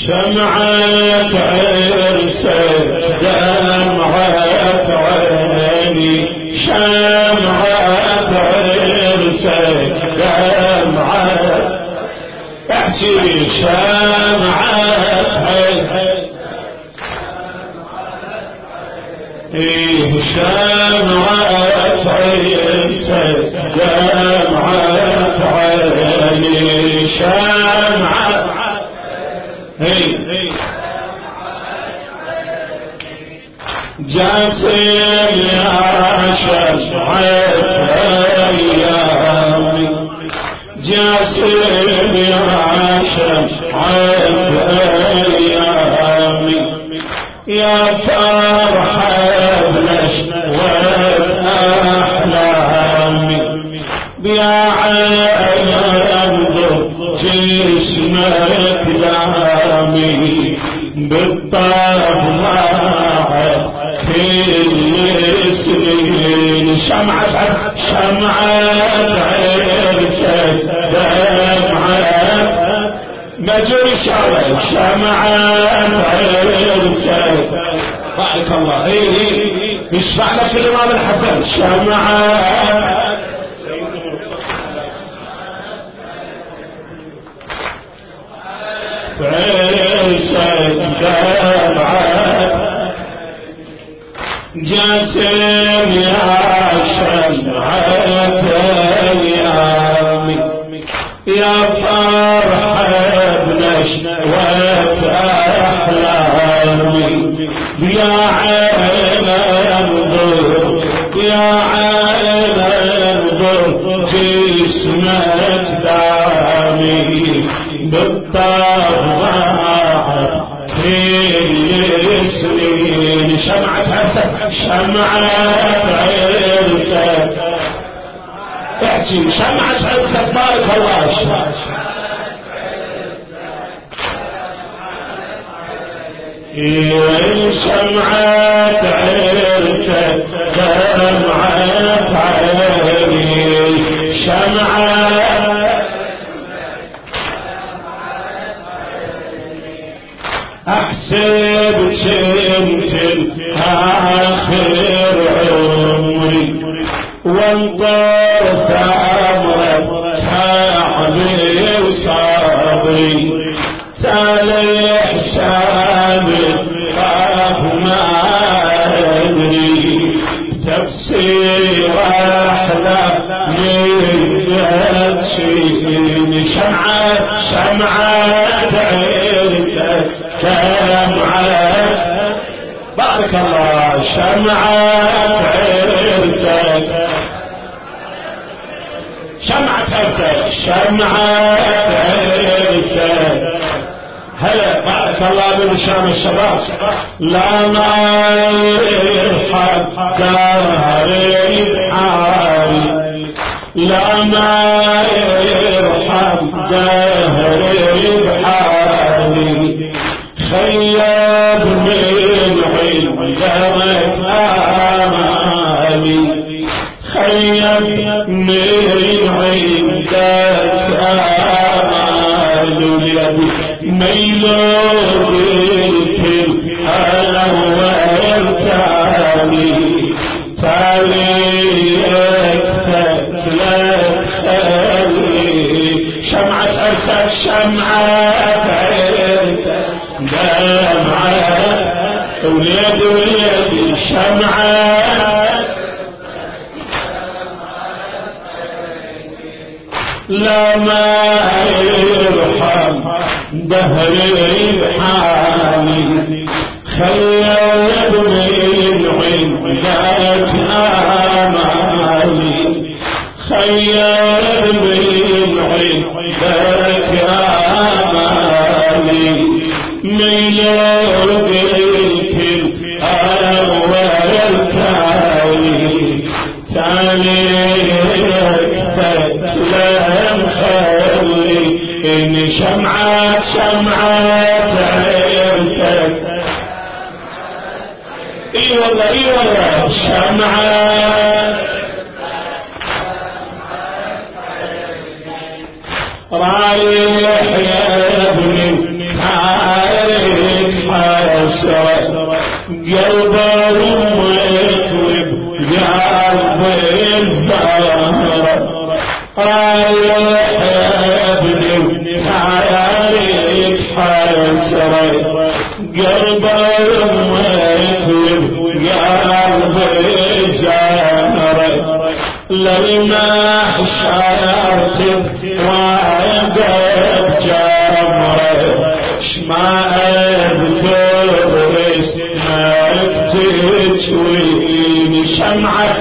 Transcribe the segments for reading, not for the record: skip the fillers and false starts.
شمعة عرسك دمعة عيني شمعة عرسك دمعة احكي شمعة شمعة عرسك دمعة عيني شمعة جاسم يا شمعة أيامي جاسم يا شمعة أيامي يا فرحة بنشوة أحلامي يا عين انظر جسمك دامي بالطاف معك كل سنين شمعة عرسك دمعة مجري شعرك شمعة عرسك بارك الله يشفع لك الإمام الحسن شمعة عرسك دمعة جاسم يا شمعة أيامي يا فرحة بنشوة أحلامي يا عين انظر يا عين انظر جسمك دامي بالطبع كل سنين شمعة عرسك احكي شمعة عرسك بارك الله شمعة عرسك دمعة عيني شمعة احسب كنت اخر عمري وانطر ثمرة تعبي وصبري تالي حسابي خاف ما ادري تفسير احلى من تشين شمعة عرسك دمعة بارك الله شمعة عرسك هلا بارك الله بشام الشباب لا ما يرحم دهري بحالي لا ما يرحم دهري بحالي خيب من عندك آمالي خيب من عندك آمالي ميلو بالكل أنا وارتالي تاليك تكلك خلي شمعة عرسك شمعة عرسك دمعة وليد شمعة لا ما يرحم دهري بحالي خيب من عندك آمالي خيب من عندك آمالي ميلو بالكل أول تالي تاليك تكلم خلي إن شمعة عرسك اي والله شمعة رايح يا ابني تعال حسرة قلبي مثل قلبي زهرة للمحشر تتوقف جمرة شما اذكر اسمك تجويني شمعة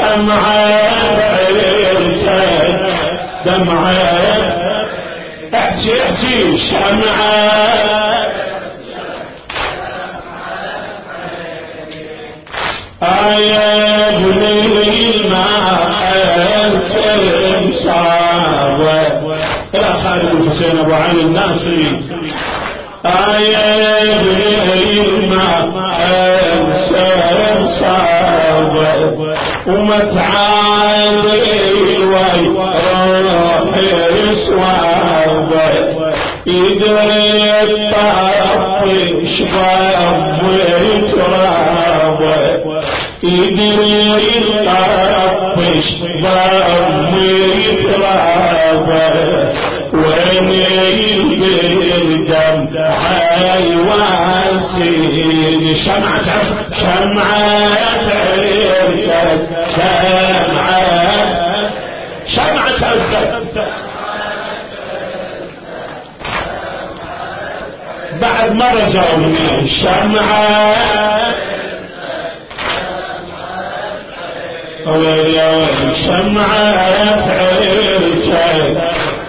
عرسك دمعة احكي شمعة يا بني ما انسى صعبة الى خالد الحسين ابو علي الناصري يا بني ما انسى صعبة وما تعادل وروحي صعبة يدري الطفش ضمي ترابة يدري الطفش ضمي ترابة وين الدم حي واسين شمعة عرسك شمعة عرسك بعد مرة جاوبني شمعة يا ويل شمعة عرسك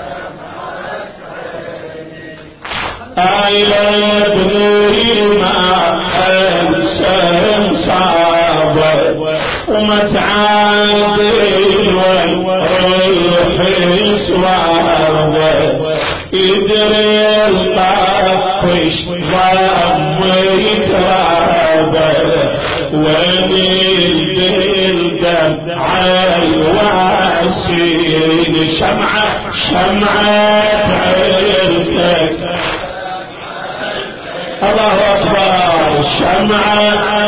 يا بني ما انسى صعبة وما تعادل وروحي صعبة يدري الطفش ضمي ترابة وين الدم عالواسين شمعة عرسك الله أكبر شمعة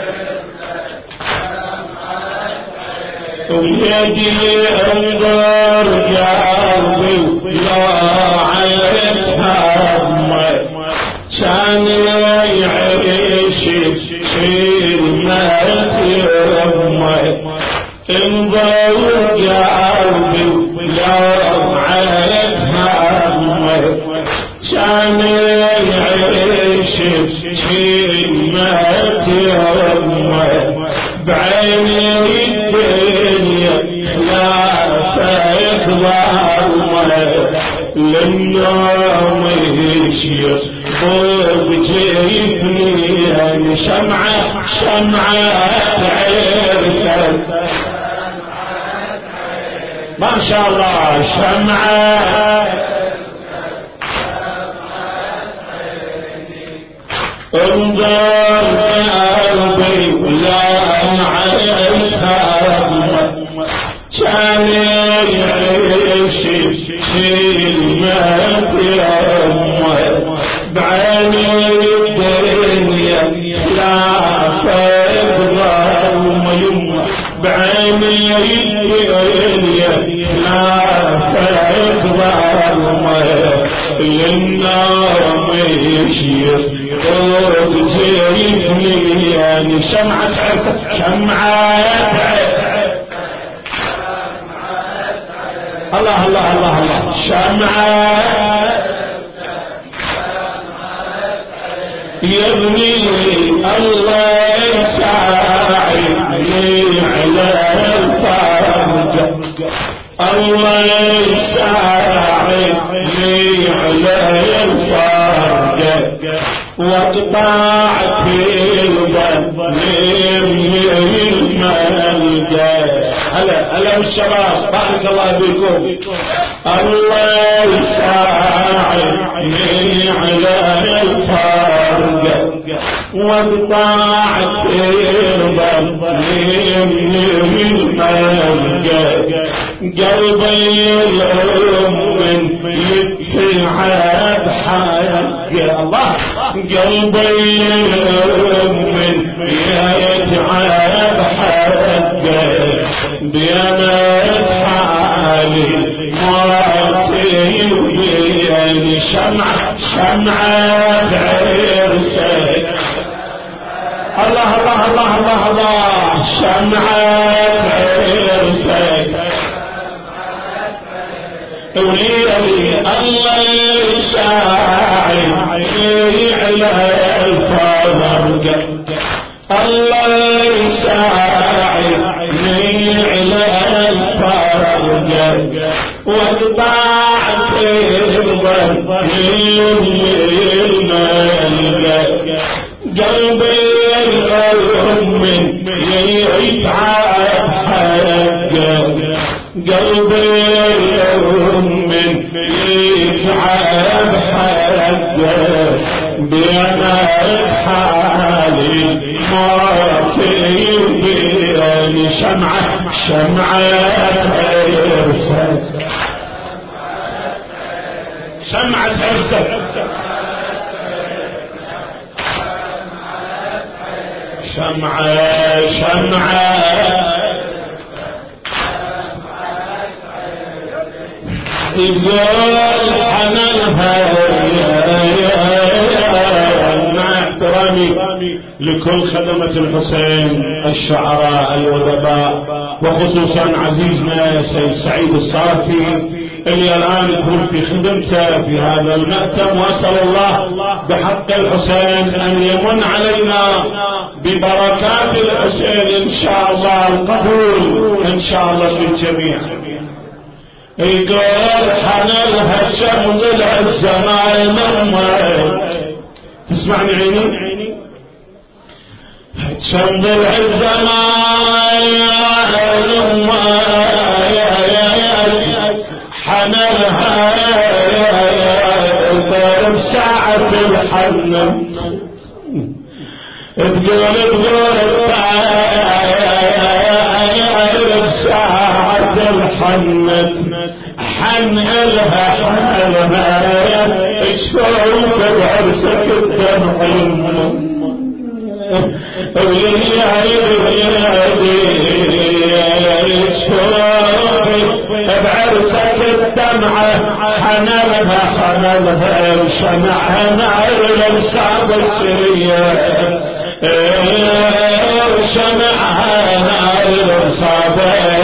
ويدي انظر قلبي لا عيت همه كان يعيش شيل مات يمه انظر قلبي لا عيت همه كان يعيش شيل مات يمه بعيني الدنيا خلافك ظلمه للنوم يشير فوق جيفني شمعة عرسك ما شاء الله شمعة انظر قلبي لا عيتها كان يعيش شيل مات يمه بعيني الدنيا خلافك ظلم يمه بعيني الدنيا خلافك ظلم للنوم يشير فوق جيفني يعني شمعة عرسك الله شمعة يبني الله يساعدني على الفرج الله يساعدني على الفرج واقطعت الظلم الملقى هلا بالشباب بارك الله بكم الله يساعدني على الفرج واقطعت الظلم الملقى قلبي الأم يتسعد حق الله قلبي الأم يتعب حق بيانات حالي مراتي بياني شمعة شمعة عرسك الله الله الله الله الله شمعة عرسك وليلي الله يساعد على الفرق الله يساعدني على الفرق وقطعت الظن الملقى قلبي الأم يتعب حقه قلبي الأم يتعب حقه بينات حالي ما تبيني شمعة عرسك شمعة عرسك شمعة يقول حنلها مع احترامي لكل خدمة الحسين الشعراء الأدباء وخصوصا عزيزنا سيد سعيد الصافي اللي الآن يكون في خدمته في هذا المأتم وأسأل الله بحق الحسين أن يمن علينا ببركات الحسين إن شاء الله القبول إن شاء الله للجميع. يقول حنلها شمس الزمان ممت تسمعني عيني شمس الزمان حنلها بساعة الحن تقول بساعة الحن حنلها اشفوك بعرسك الدمع بعرسك الدمعة حنلها شمعها نار الأنصاب السرية شمعها نار الأنصاب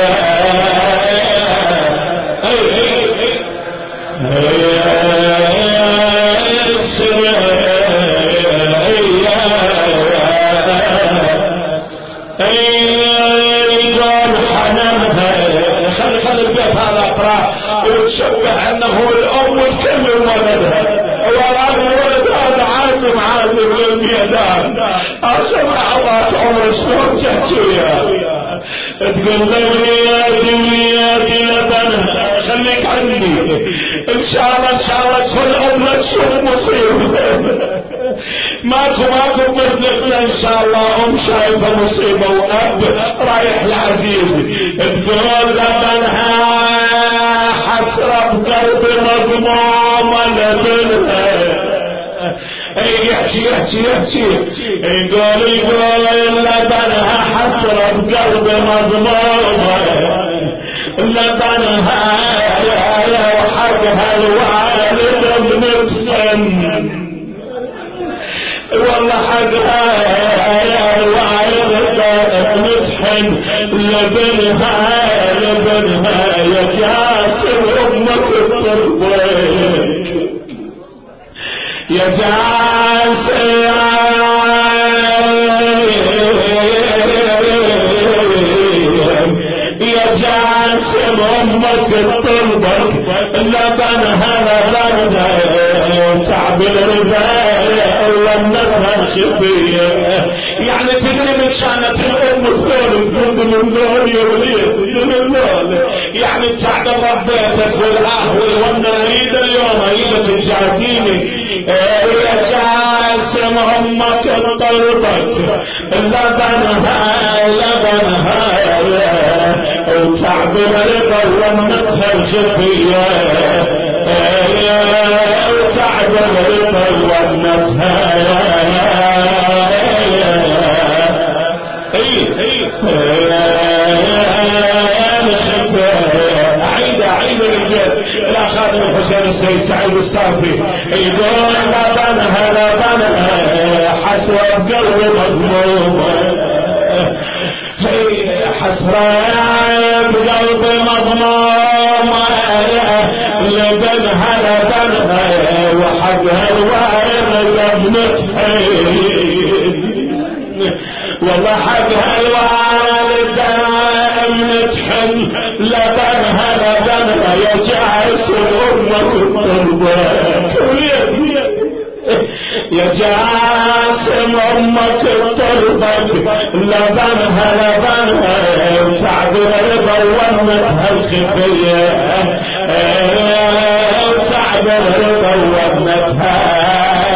وتشبه انه الام وتكمل ولدها وراه الولد هذا عازم للميدان اسمع الله عمر شلون تحكي وياه تقول ذرياتي لبنها خليك عندي ان شاء الله تكون ام تشوف مصيبه ماكو مثلنا ان شاء الله ام شايفه مصيبه واب رايح العزيز تقول لبنها حسرة بقلب مضموم لبنها يحكي يقول لبنها حسرة بقلب مضموم لبنها وحقها الوالد بنتفن والله حقها الوالد بنتفن لبنها يا جاسم امك التربيت يا جاسم امك التربيت لبنها تعب الرزايا ولمتها خفيه يعني تدري من شانة الام الثالث من دول يوليد يعني تعب ربيتك والاهوي والنريد اليوم عيدة الجاسيني يا جاسم امك الطلبك لبنها وتعب الرضا ولمتها الخفيه وتعب الرضا ولمتها عيد الرجال الى خادم الحسين سيد سعيد الصافي يقول لبنها لبنها حسرة قلبي مضمومة حسرة بقلبي مضمومة لبنها لبنها وحقها الوالد ابنتها والله حقها الوالد ابنتحن لبنها لبنها يا جاسم امك التربة يا جاسم امك التربة لبنها لبنها وتعبر رضا وامتها الخفية وتعبر رضا وامتها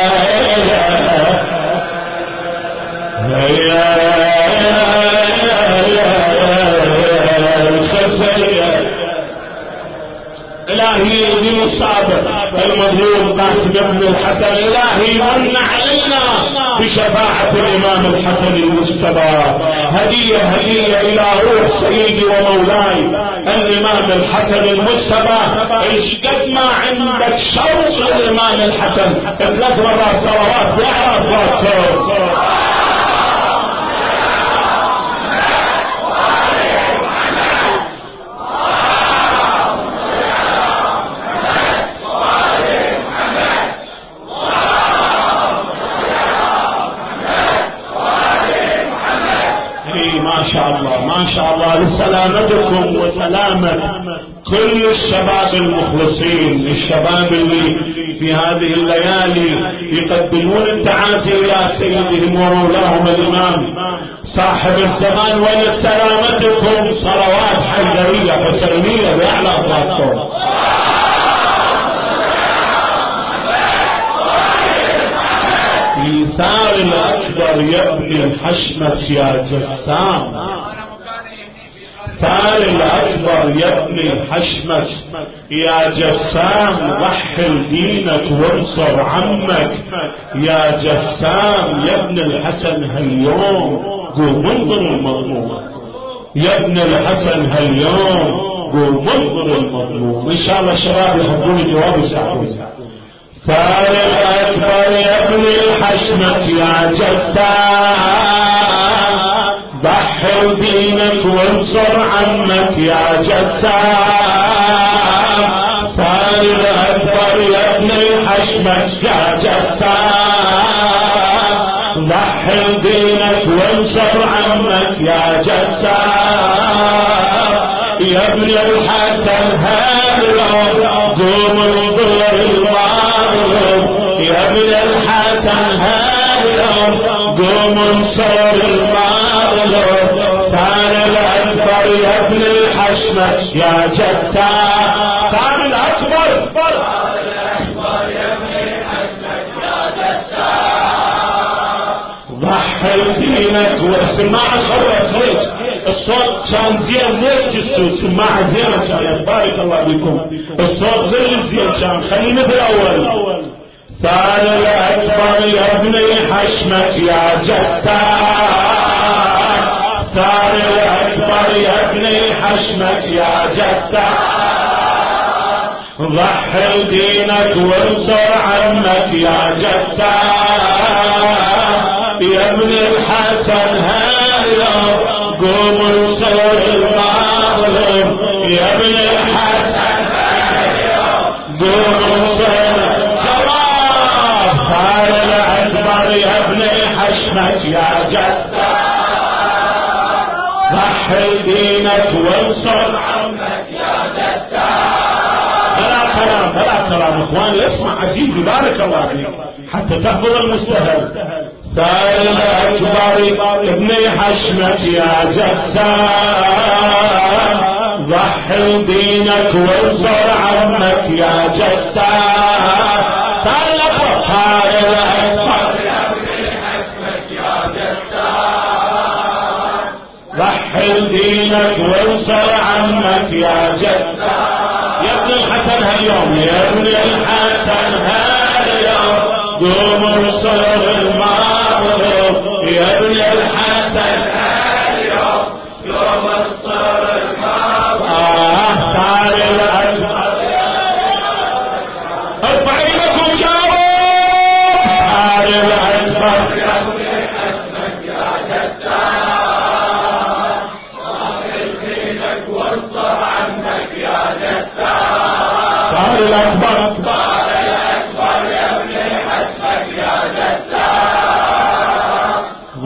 إلهي بمصابة المظلوم قاسم بن الحسن إلهي من علينا بشفاعة الإمام الحسن المجتبى هدية إلى روح سيدي ومولاي الإمام الحسن المجتبى قد ما عندك شوق للإمام الحسن 3 مرات صلوات بأعلى صوتكم ما شاء الله لسلامتكم وسلامة كل الشباب المخلصين الشباب اللي في هذه الليالي يقدمون التعازي إلى سيدهم ومولاهم الإمام صاحب الزمان ولسلامتكم صلوات حيدرية حسينية بأعلى أصواتكم إيثار الأكبر يبني الحشمة يا جسام ثار الأكبر يبني الحشمة يا جسام وحل دينك وانصر عمك يا جسام يا ابن الحسن هاليوم قوم انظر المظلوم يا ابن الحسن هاليوم قوم انظر المظلوم إن شاء الله الشباب يحبون جواب يساعدون ثار الأكبر يبني الحشمة يا جسام ضحي دينك وانصر عمك يا جسام ثار الأكبر يبني الحشمة يا جسام ضحي دينك وانصر عمك يا جسام يا ابن الحسن هاليوم قوم انظر المظلوم يا ابن الحسن هاليوم قوم انصر المظلوم ثار الأكبر يا ابن الحشمة يا جسام ثار الأكبر يا ابن الحشمة يا جسام ضحي دينك واسمع خرج الصوت كان زين ليش الصوت سماعة زينة كانت بارك الله بكم الصوت غير الزين كان خلينا في الأول ثار الأكبر يا ابن الحشمة يا جسام ثار الأكبر يا ابن الحشمة يا جسام ضحي دينك وانصر عمك يا جسام يا ابن الحسن هاليوم قوم انصر المظلوم يا ابن الحسن قوم انصر شباب ثار الأكبر يا ابن الحشمة يا جسام ضحي دينك وانصر عمك يا جسام بلا كلام اخواني اسمع عزيزي بارك الله فيك حتى تحفظ المستهل ثار الأكبر ابن حشمة يا جسام ضحي دينك وانصر عمك يا جسام ثار الأكبر يا ابن حشمة يا جسام ضحي دينك وانصر عمك يا جسام يا ابن الحسن هاليوم يا ابن الحسن هاليوم قوم انصر المظلوم يا ابن الحسن هاليوم قوم انصر المظلوم ثار الأكبر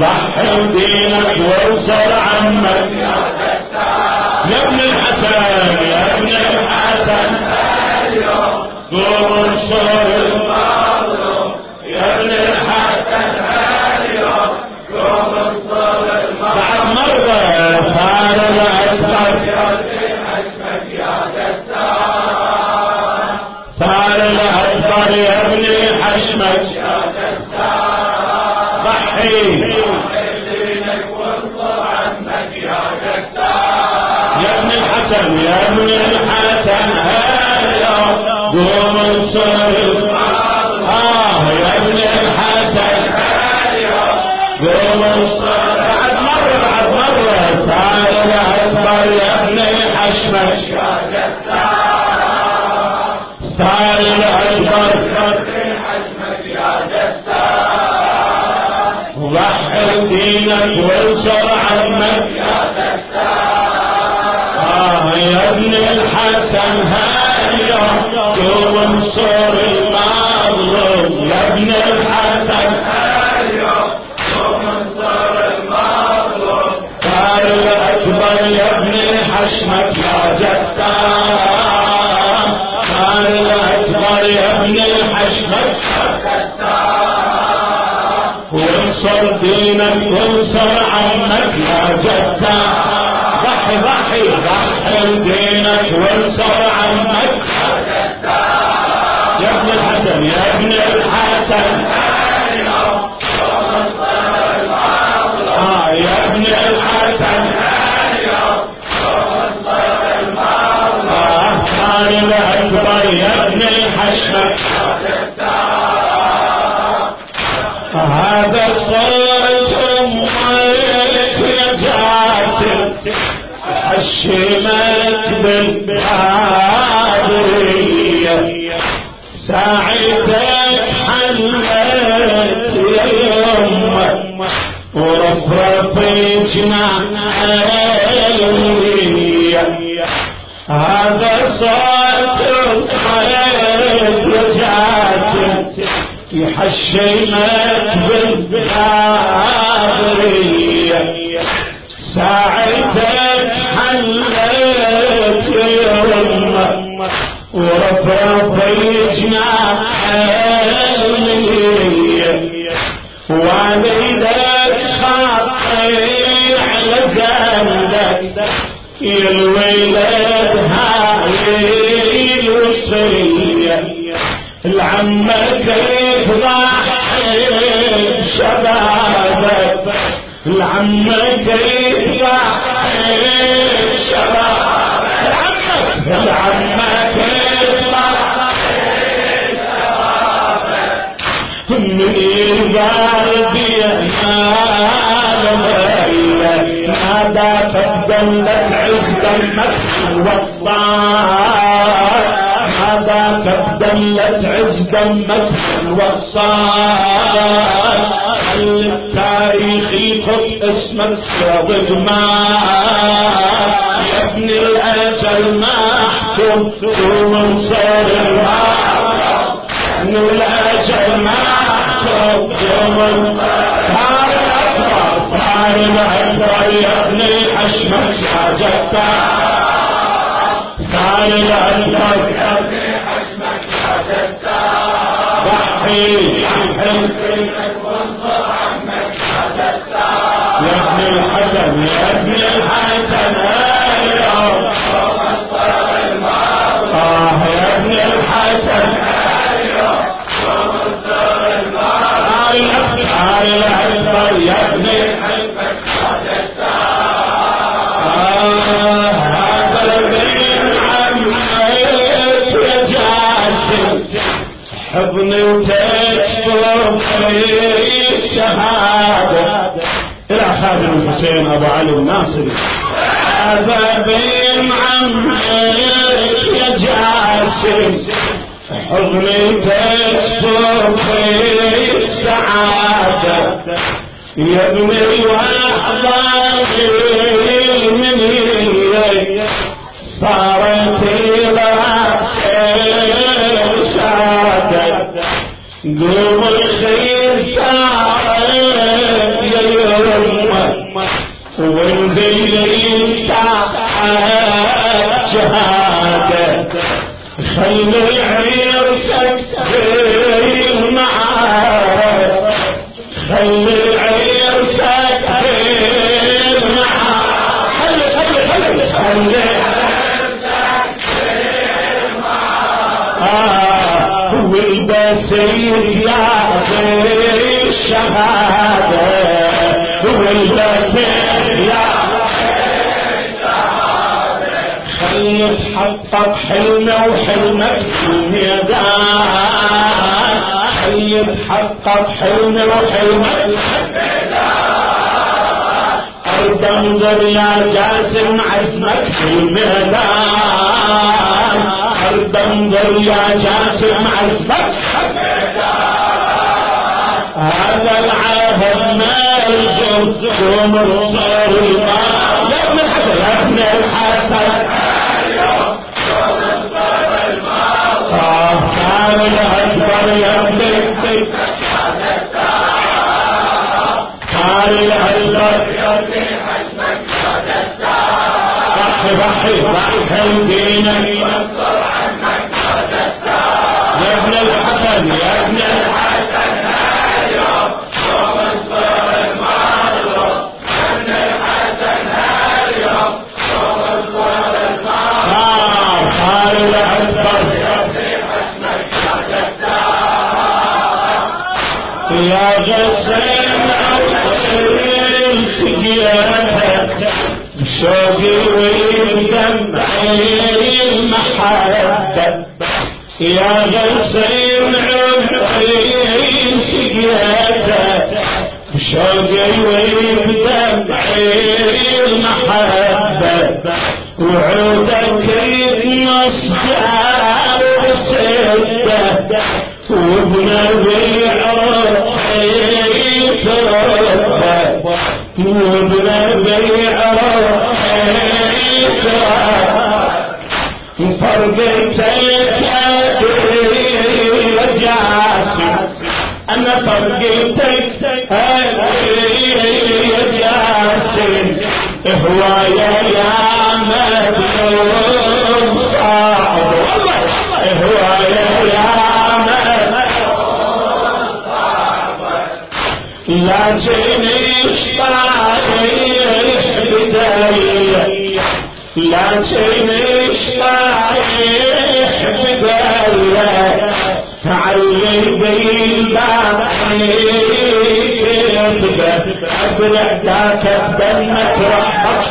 ضحي بدينك وانصر عمك يا ابن الحسن يا ابن الحسن قوم انصر المظلوم يا ابن الحسن اليوم قوم انصر المظلوم بعد مرة ثار الأكبر ثار الأكبر يا ابن حشمك ضحي دينك وانصر عمك يا جسار يا ابن الحسن يا ابن الحسن اليوم قوم انصر يا ابن الحسن اليوم قوم انصر بعد مرة ثار الأكبر يا ابن حشمك يا جسار ثار الأكبر ضحي دينك وانصر عمك يا دستار يا ابن الحسن هاليوم قوم انصر المظلوم يا ابن الحسن هاليوم قوم انصر المظلوم ثار الأكبر يا ابن حشمك يا جسار ثار الأكبر يا ابن حشمك وانصر دينك وانصر عمك يا جسار ضحي ضحي ضحي دينك وانصر عمك يا جسار يا ابن الحسن يا ابن الحسن يا ابن الحسن ثار الأكبر يا ابن حشمك هذا صوت أمك يا جاسم حشمك بالحاضرية ساعتك حلت يا يمه ورفرف جناح الولية هذا صوت أمك يا جاسم يحشمك بالحاضرية ساعتك حلت يمه ورفرف جناح الولية والدك خاطي على جنبك يا الولد هاي الوصية العمك يضحي بشبابك العمك يضحي بشبابك العمك يضحي بشبابك من القلب ينال ميلة ناداك بدلك عز دمك الوصال هذاك بدلت عز دمك الوصال خلي التاريخ يخط اسمك صادق يا ابن الأجل محكوم وانصر الأعظم ابن الأجل محكوم ثار الأكبر يا ابن حشمك يا جسار ثار الأكبر يا ابن حشمك يا جسار ضحي دينك وانصر عمك يا جسار يا ابن الحسن يا ابن الحسن اليوم قوم انصر المظلوم يا ابن الحسن اليوم قوم انصر المظلوم ثار الأكبر يا ابن حشمك يا جسار هذا البين عمك يا جاسم حضني وتشكر في الشهادة إلى خادم الحسين أبو علي الناصري هذا بين عمك يا جاسم حضني تشكر في السعادة يا ابني وأحضاني مني صارت لها شادة قوم الخير تعال يا خلي عرسك في المعارك خلي عرسك في المعارك خلي عرسك في المعارك والبسيط يا غير الشهادة والبسيط يا يتحقق حلمه وحلمك في الميدان يتحقق حلمه وحلمك في الميدان أرض انظر يا جاسم عزمك في الميدان أرض انظر يا جاسم عزمك في الميدان هذا العهد ما يجوز ومرصار الماء يا ابن الحسن يا ابن الحسن الأكبر يبني قال الأكبر يبني حجمك بعد الساعة ضحي دينك ينصر عنك بعد الساعة يا ابن الحسن يا ابن الحسن هاليوم يوم انصر المعروف يا ابن الحسن هاليوم يوم انصر المعروف قال الأكبر يا غسان عطير سقيانك شوقي ودمعي المحبة يا غسان عطير سقيانك شوقي ودمعي المحبة وعودك يصدع بسدة وبنبي عرفي تربى وبنبي عرفي تربى فرقتك يا جاسم أنا فرقتك يا جاسم هوايا يا مدلوم صعب هوايا يا لا تنش طايح بداية لا تنش طايح بداية علي بالباب كذبة أبلع ذاك بدنك رحمك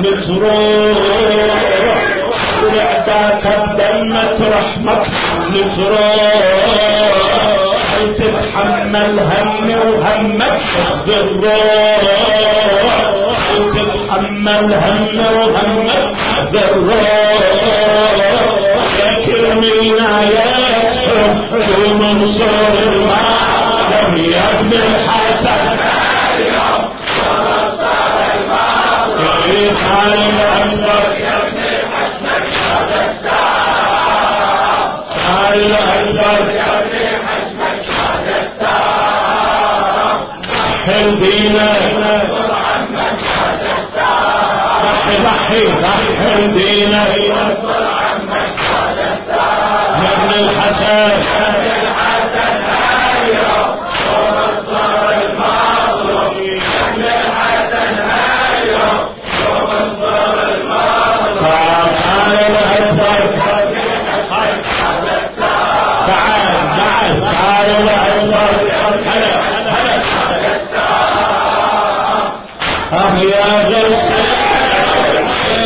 متروح أبلع ذاك بدنك رحمك متروح تتحمل هم وهمك بالروح تتحمل هم وهمك بالروح ذكرنينا يا ومنصور المعلم يا ابن الحسن اليوم ومنصور المعلم في حال الأكبر يا ابن الحسن بعد الساعة حال الأكبر يا ابن الحسن بعد الساعة حل بينا وانصر عنك بعد الساعة ضحي بينا وانصر عنك بعد الساعة يا ابن الحسن اليوم ومنصور المعروف يا ابن الحسن اليوم ومنصور المعروف تعال الأكبر تعال الأكبر يا غسان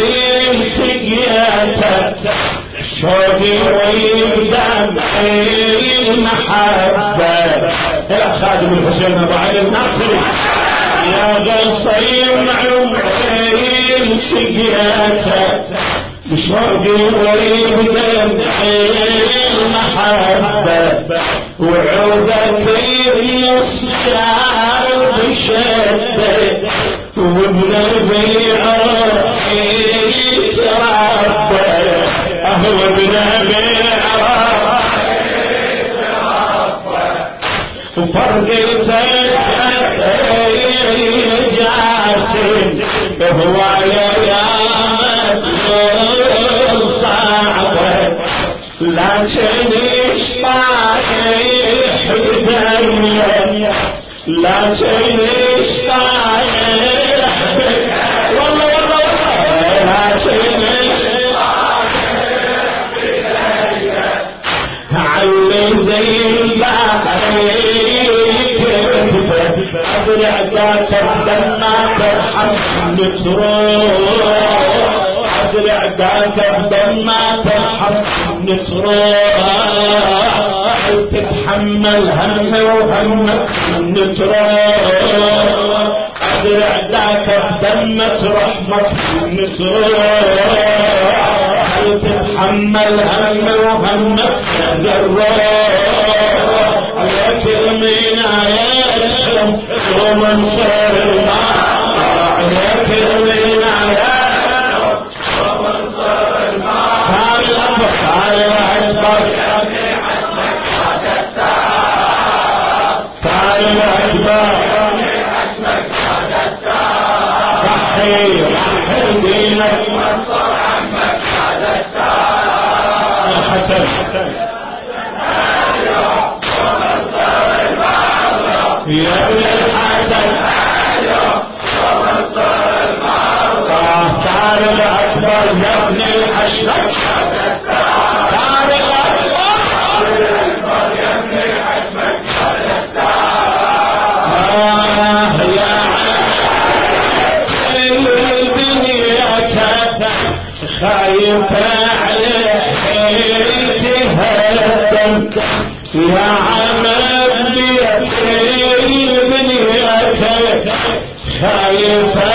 سقياتك شوقي ويبدمعي المحبة يا خادم الحسين أبو علي الناصري يا غسان عمري سقياتك شوقي ويبدمعي المحبة وعودك يصدع بشدة وبنبي عرفي تربى أهو بنبي عرفي تربى وفرقتك جاسم هو يا مدلول صعبة لا لكن اشتايح بك والله لكن اشتايح بك علي زي البحرين أبرع ذاك بدنا ترحم نتروح أبرع ذاك بدنا ترحم نتروح تتحمل هم وهمك نتروح أبرع ذاك بدنا رحمك نتروح تتحمل هم وهمك نتروح عليك المينا ومن صار الماء عليك المينا ومن صار الماء هاي الأكبر هاي الأكبر يبني حسنك بعد الساعة هاي الأكبر يبني حسنك بعد الساعة رحي دينك ومن صار عمك بعد الساعة الحسن يا ابن الحسن ومن صار المرضى صار الأكبر يا ابن الحشرك صار الأكبر يا ابن الحشرك يا الدنيا كتب خايفة عليك تهدم يا عمي خايفة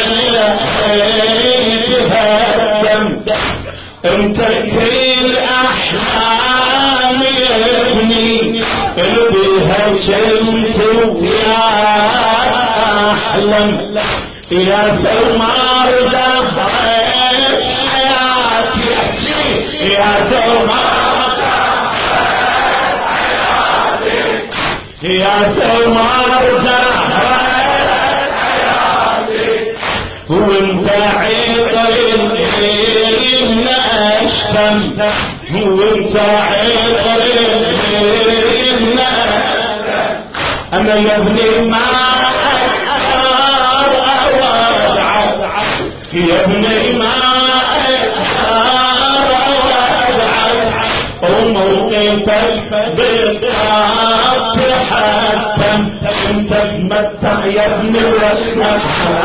عليها الدم انت كل احلام يا ابني اللي بها كنت ويا احلم يا ثمار دخلت حياتي يا ثمار دخلت حياتي يا ثمار دخلت وانت عطر إلا أشتم وانت عطر إلا أشتم أنا يا ابني ما أكثر أوضعك يا ابني ما أكثر أوضعك وموقفك بالطاق تحتم انت تمتع يا ابني ورسمك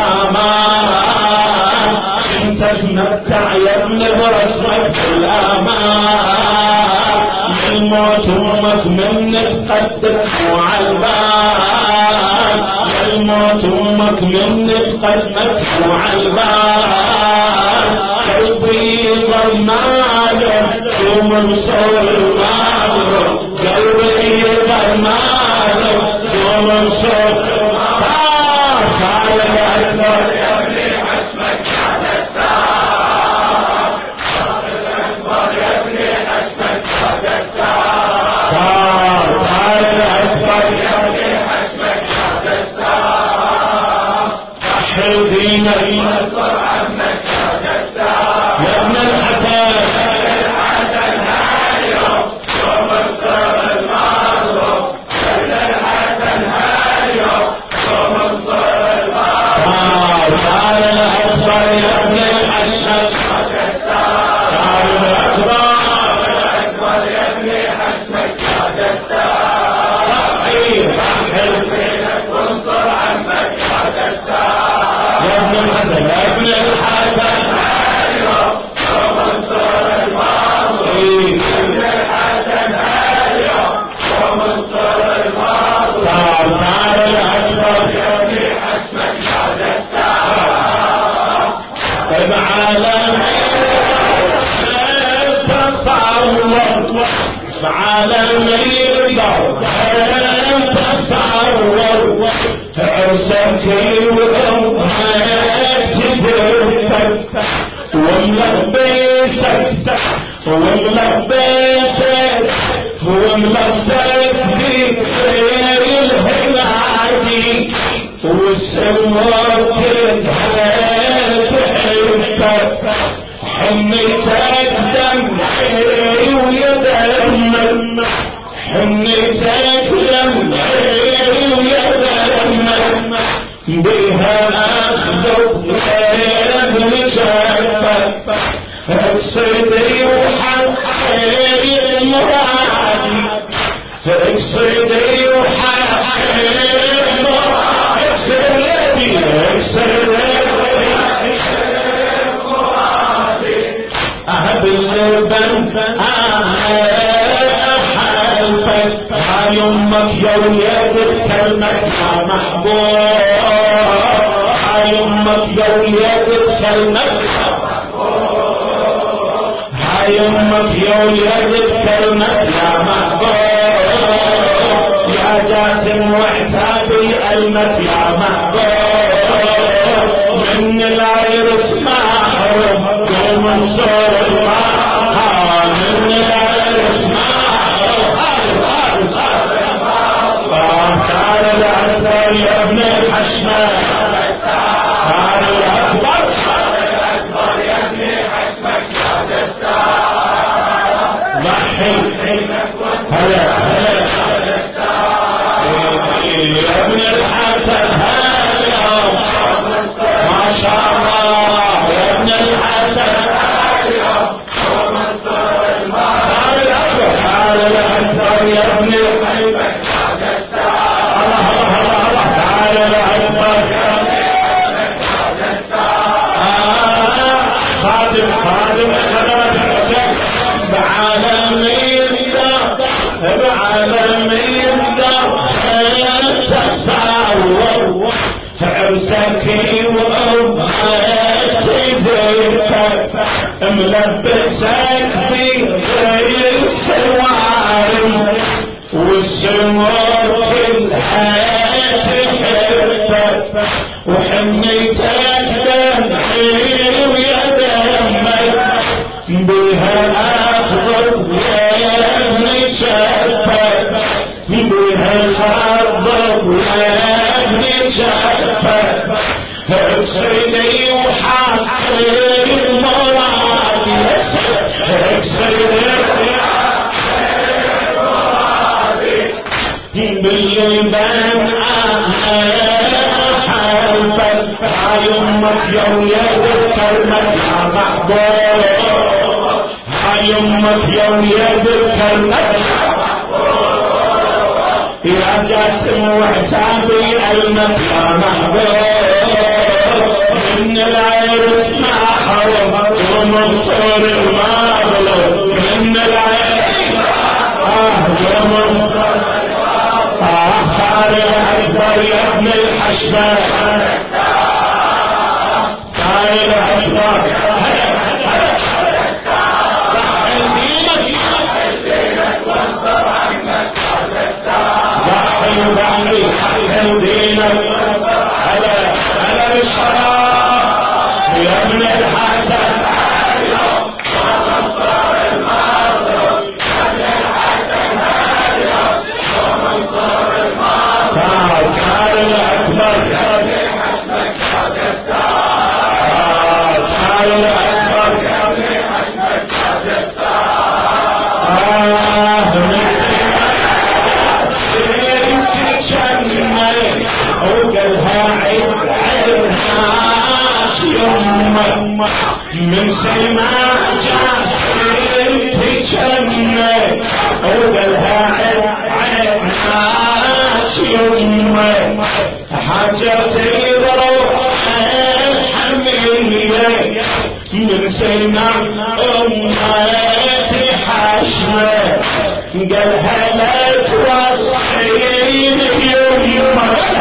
حرامان انت تمتع يا ابني ورسمك الامان الموت امك منك قدك وعالبان الموت امك منك قدك وعالبان قلبي ضماده ومن صور الماضي قلبي ضماده ومن صور صار الأكبر يبني حسمك بعد الساعة صار الأكبر يبني حسمك بعد الساعة صار الأكبر يبني حسمك بعد الساعة صحي دينك وانصر عنك بعد الساعة يا ابن الحسن بعالم الضرب تصور عرسك وأمك تدرك وملبسك وملبسك بخير الهنادي والسمر تدهت حبك حميتك دمعي ويدمك حميتك دمعي ويدمك بها أخذ ابن شفة اقصدي وحقي مرادي اقصدي وحقي مرادي اقصدي أهب اللبن أحلفك هاي أمك يا وليد كلمك يا محبوب هاي أمك يا وليد كلمك هاي أمك يا وليد كلمك يا محبوب يا جاسم وعتابي ألمك يا محبوب من العرس محروم يا منصور المحروم من العرس محروم تعال الأكبر يا ابن الحشمة تعال الأكبر يا ابن حشمك يا دستار ضحي هلا يا ابن الحسن هلا ما شاء الله يا ابن الحسن تعال الأكبر يا ابن الحشمك خادم خدمات الحسين بعالمين تصور عرسك وأمهاتي زيتك ملبسك بغير السوارم والسمور كلها تحبك وحنيتك دمعي ويا دمك بها أخضر يا ابن شفك بها أخضر يا ابن شفك اقصدي وحقي مرادي اقصدي باللبان أحلفك هاي أمك يا وليد كلمك يا محبوب هاي أمك يا وليد كلمك يا جاسم وعتابي ألمك يا محبوب من العرس محروم ومنصور المغلوب من العرس ومنصور تعال الأكبر يا ابن الحشمة تعال الأكبر حل دينك على بالشراب يا ابن الحسن تعال الأكبر تعال الأكبر وقالها عينهاش يمك من سماع جاسم تجنك وقالها عينهاش يمك حاجة روح الحمية من سماع أمتي حشمة قالها لا توصحين يمك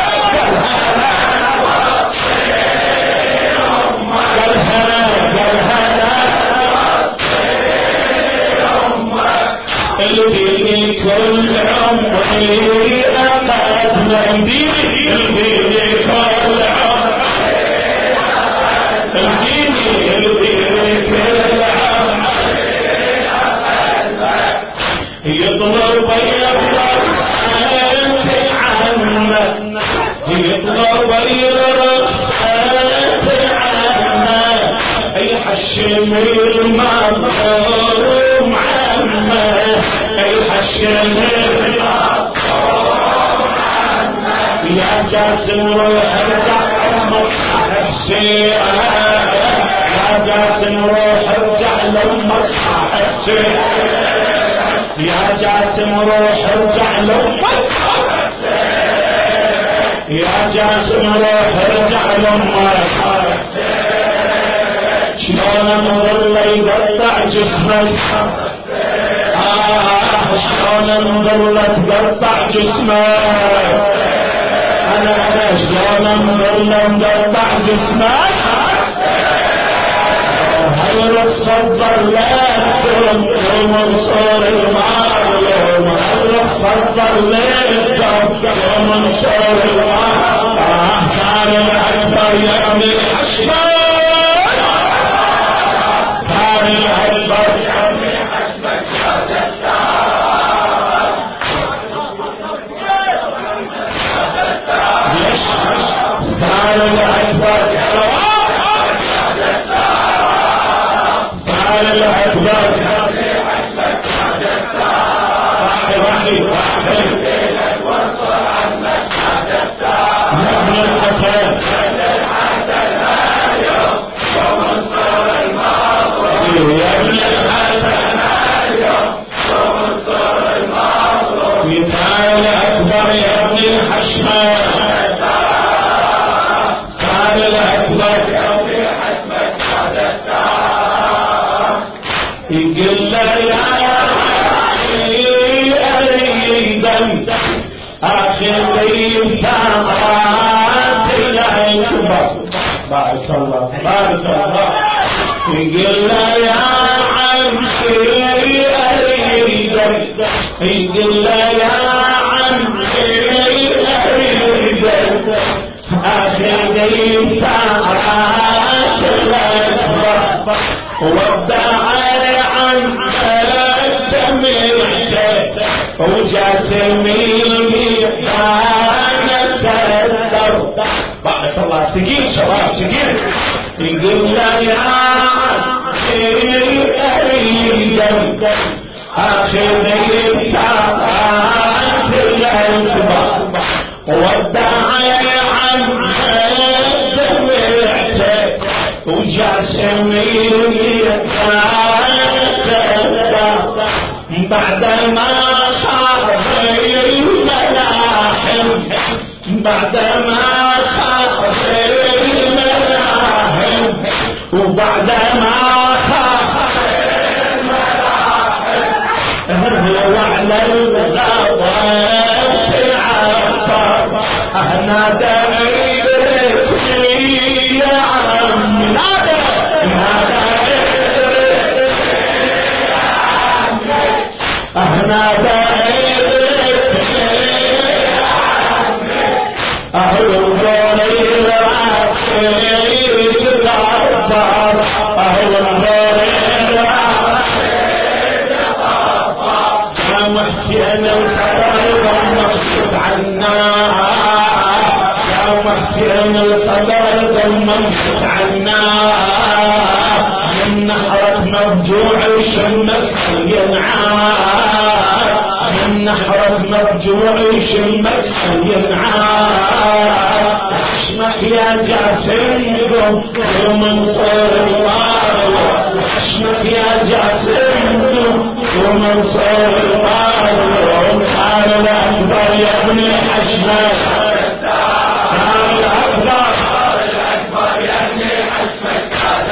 الدين كل عمري أقد من ديني الدين كل عمري الدين كل عمري يطلب أنت عنك يطلب أنت عنك يحشم المظلوم عنك يحشم المظلوم عنك يا جاسم روح ارجع لأمك صاحب سيرة يا جاسم روح ارجع لأمك صاحب سيرة يا جاسم روح ارجع لأمك صاحب سيرة يا جاسم روح ارجع لأمك صاحب سيرة شلون مظلة يقطع جسمك شلون مظلة تقطع جسمك أنا شلون مظلة تقطع جسمك هل رخصة ظلتكم ومنصور المظلوم هل رخصة ظلتكم ومنصور المظلوم كان الأكبر يبني حشمة كان الأكبر يبني حشمك كان الأكبر كان الأكبر واحد وانصر عنك ابن الحسن اليوم ومنصر المظلوم يا ابن الحسن اليوم ومنصر المظلوم كان الأكبر يا ابن الحشمة يقول له يا أريد آخر ذي ثمرات الأكبر بارك الله بارك الله يقول له يا عمي أريد يقول له يا عمي أريد آخر ذي ثمرات الأكبر وابدأ عن دمعته وجاسمي كانت تدر بارك الله ثقيل شباب ثقيل يقول له يا أريد آخذ الكعبات الأكبر وابدأ عن دمعته وجاسمي بعد ما خاف الملاحم بعد ما خاف الملاحم وبعد ما خاف الملاحم هو على الغابات العطر نادى يا عم نادى نادى أهل الغالي العصير العطار أهل الغالي العصير العطار يا محسن الصدر مقصود عنا يا محسن الصدر مقصود عنا من نحرك مرجوع شمك ينعاد من نحرك مرجوع شمك ينعاد حشمك يا جاسم ومنصور المظلوم حشمك يا جاسم ومنصور المظلوم كان الأكبر يا ابن حشمك كان الأكبر يا ابن حشمك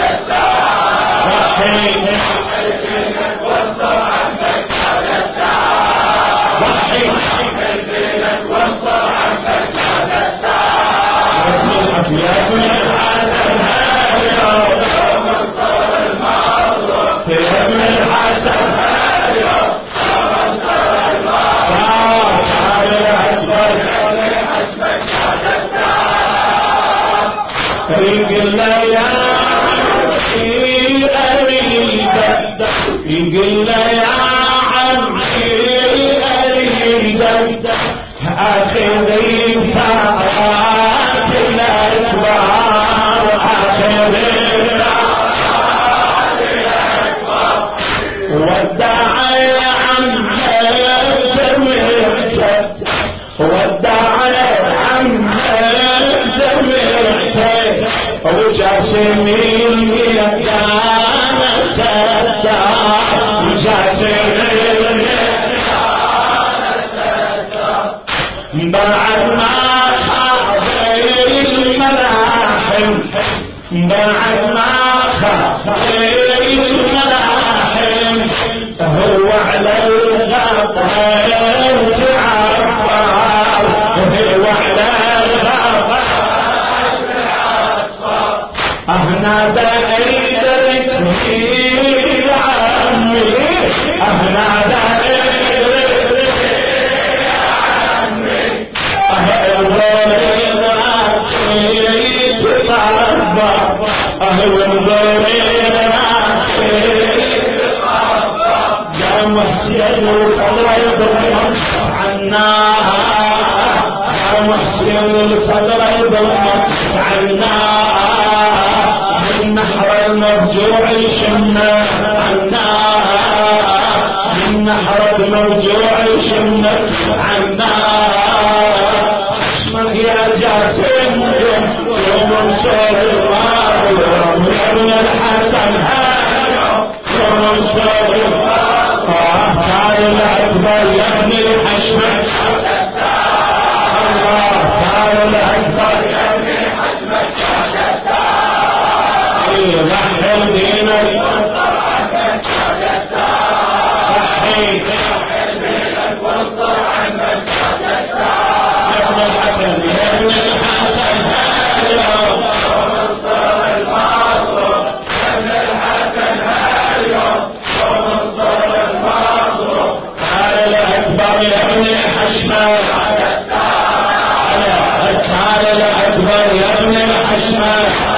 وانصر عنك هذا الساعة وحي بينك وانصر عنك هذا الساعة يا ابن الحسن اليوم ومنصر المظلوم يا ابن الحسن اليوم ومنصر المظلوم كان الأكبر يا ابن حسبك هذا الساعة يقول له يا يقول له يا عمي أريد آخذ الثمرات الأكبر آخذ الثمرات الأكبر وادعي عمي دمعته وادعي عمي وجاسمي الميدان سداد وجاسمي بعد ما خاض الملاحم بعد ما خاض الملاحم هو على الغطاء تعفر هو على الغطاء أهنا دايرتني يا عمي أهنا أهل الضرير يا محسن الفضل يضمن عنا يا محسن الفضل يضمن عنا من نحر المرجوع يشمنا عنا من نحر المرجوع يشمنا عنا اسمك يا جاسم يوم انصر يوم ابن الحسن يوم انصر قال الاكبر يا ابن الحشمة الله قال الاكبر يا ابن الحشمة رحل دينك رحل دينك وانصر عنك يا ابن الحسن يا ابن الحسن اليوم انصر المظلوم يا ابن الحسن اليوم انصر المظلوم قال الاكبر يا ابن الحشمة قال الاكبر يا ابن الحشمة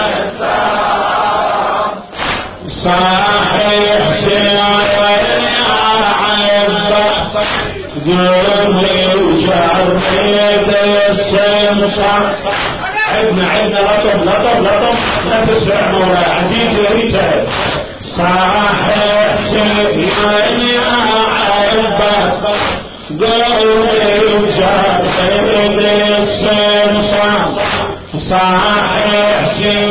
صاحي حسين عباس قومي وجريت السمسم عدنا لطم لا تسمع مولا عزيز يا ريتها صاحي حسين عباس قومي وجريت السمسم صاحي حسين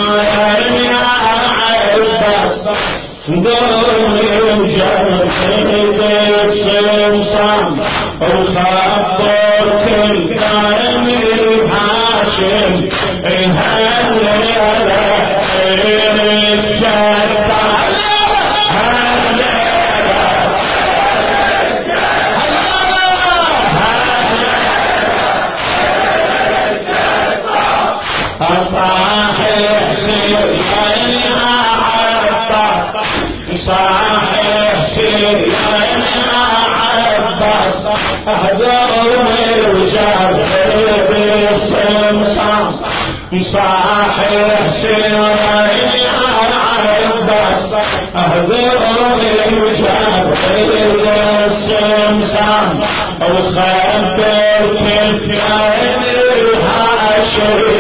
قومي وجريت السمسم وخبر كل كلام الحاشم صاحب سيدنا عباس أهدوني وجاب بالسمسم صاحب سيدنا عباس أهدوني وجاب بالسمسم وخبر كل كائن الحاشر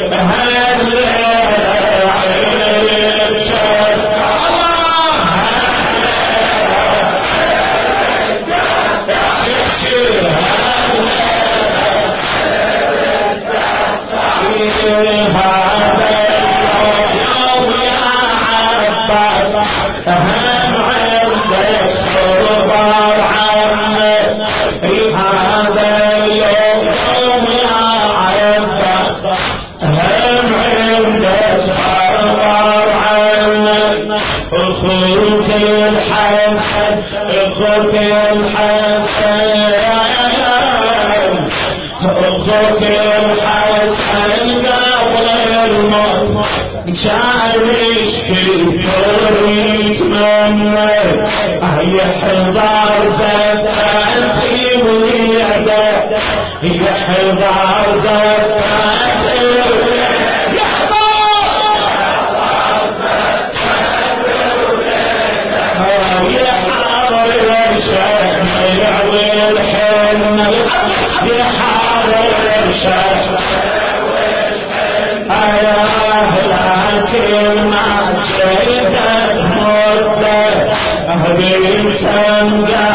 أخوك الحسن قبل الموت كان يشكي ويتمنى يحضر زكاتي ويده يحضر زكاتي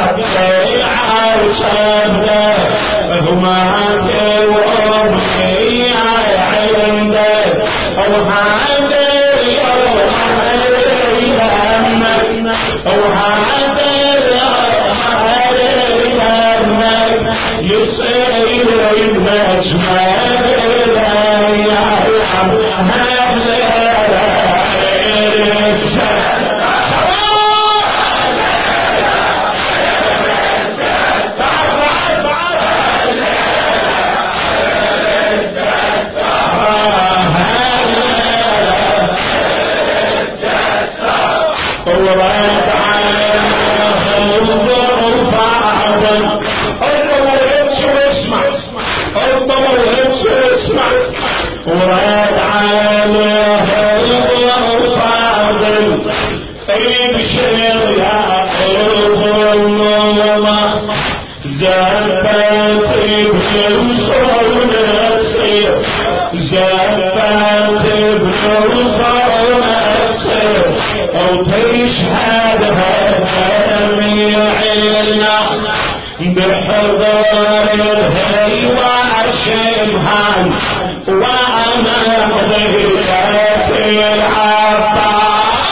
هما ورد عليه الضعف عدل الضوء اسمع الضوء اسمع ورد عليه الضعف عدل ابشر يا الظلمة زبت بنصر نفسي زبت بنصر نفسي او تشهد جميعنا بحضور الهوى شبهان وانا ضيقة العطاء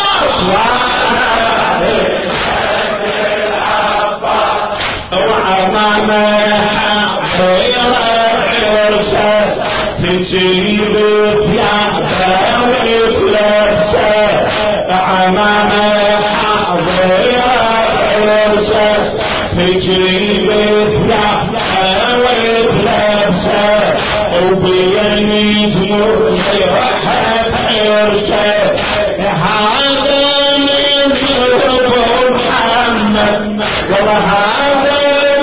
تجيب ثيابه وتلبسه عمامه حاضره عرسه تجيب ثيابه وتلبسه وبين تمر ريحه عرسه هذا من ذنوب محمد والله هذا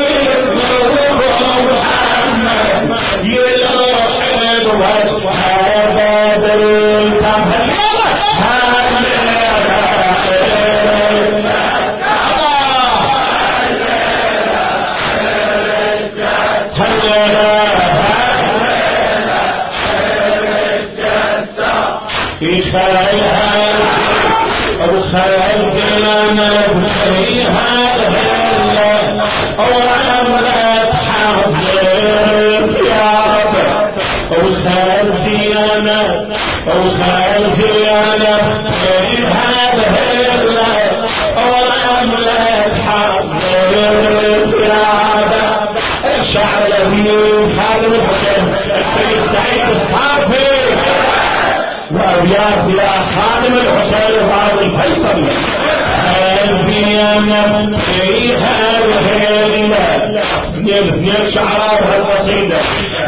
وخيال جنانا بخيها الهلة وعملت حضر ثيابه وخيال جنانا بخيها الهلة وعملت حضر ثيابه الشعر الذي خادم الحسين السيد سعيد الصافي وأبيات يا خادم الحسين وهذا الفيصل الزينة فيها الهيلة اثنين شعراء هالقصيدة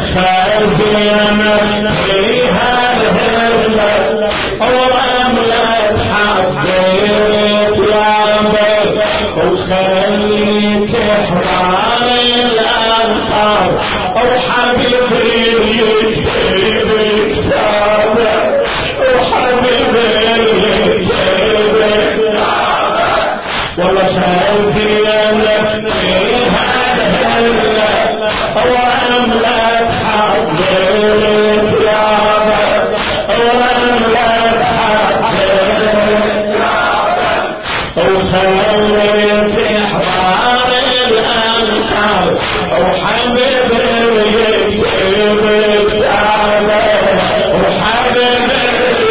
الزينة فيها الهيلة ورملة حبيت يا بيت وخليك حرار الأنصار أو حبيبي يكتب كتابه والله خلفي لك في هذا الليل وأملك حضرت ثيابك وأملك حضرت ثيابك وخليت حرار الأنصار وحبيبي يكتب كتابك وحبيبي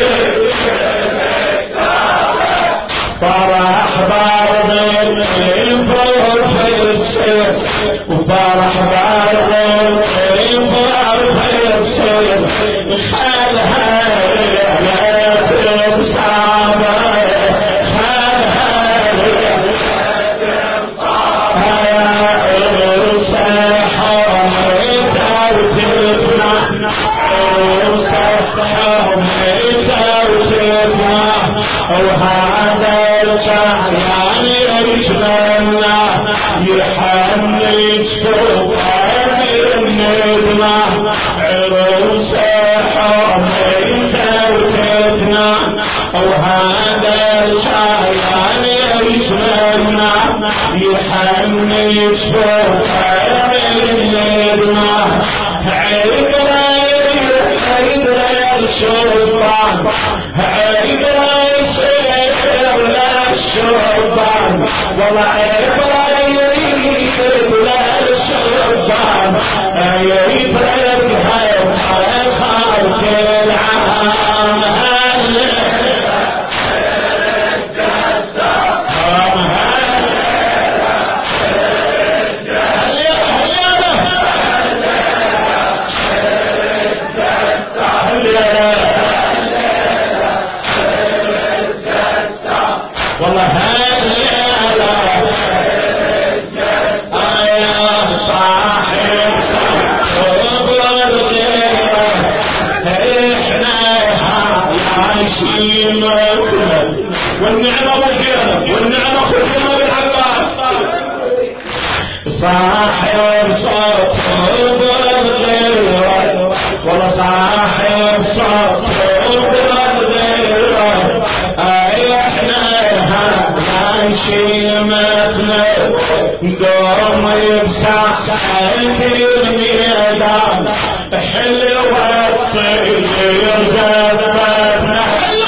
فرح بارض الفرح يصير وفرح بارض الفرح يصير خالها لا تبصابه خالها لا تبصابه صحوميتها وتسمع صحوميتها وتسمع وهذا يعني يتمنى يحنج فوقك الندمة عروسه حرمته وفتنة وهذا يعني يتمنى يحنج فوقك الندمة عبرة الشيطان الشرطان والله عبرة يريد للشرطان يريد هاي خارج العام والله صاحب صوت بالغيرة والله صاحب صوت بالغيرة احنا هنشيمتنا دوم بساحة الميدان حلوة تصير زفتنا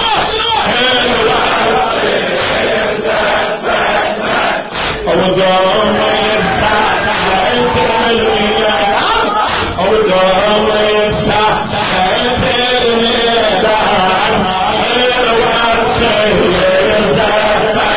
ودوم بساحة الميدان ودوم بساحة الميدان حلوة تصير زفتنا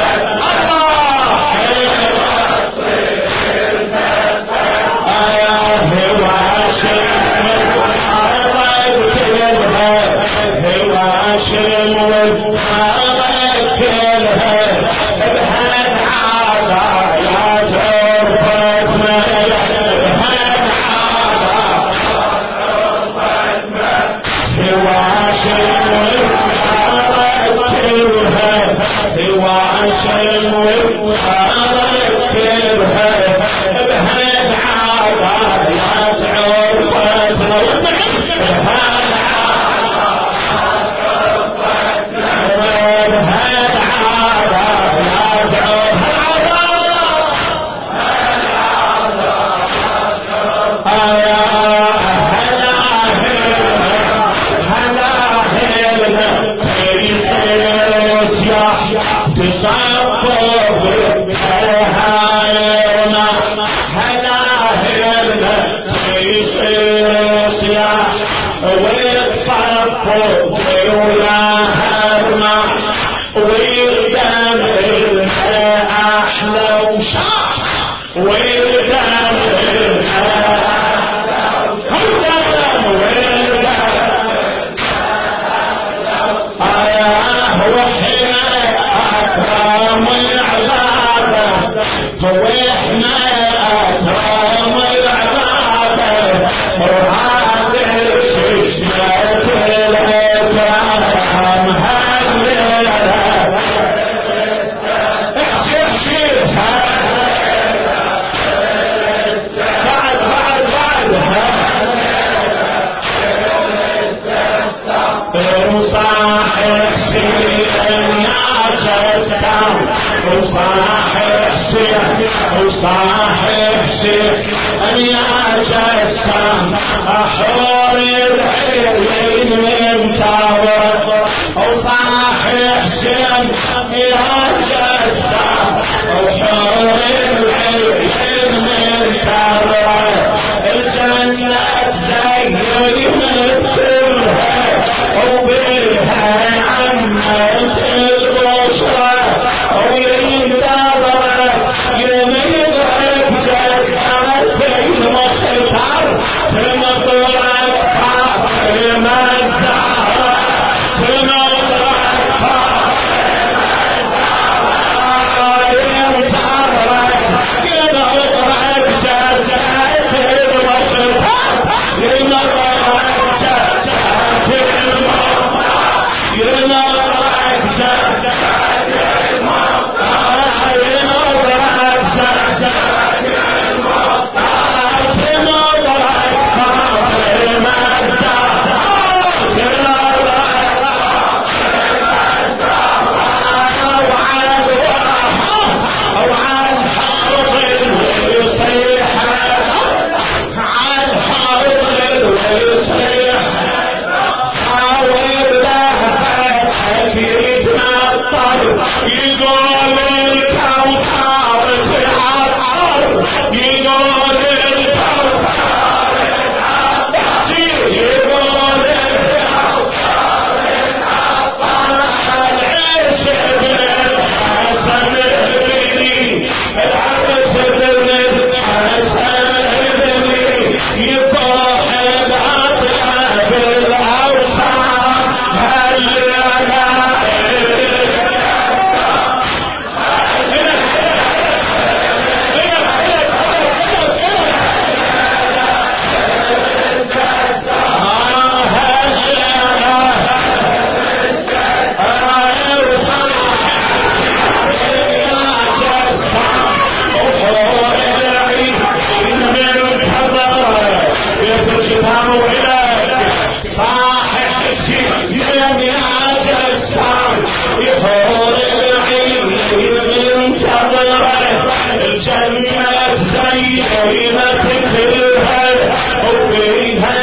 يوم يا جسام يحور العين ينتظره الجنة زينة كلها وفيها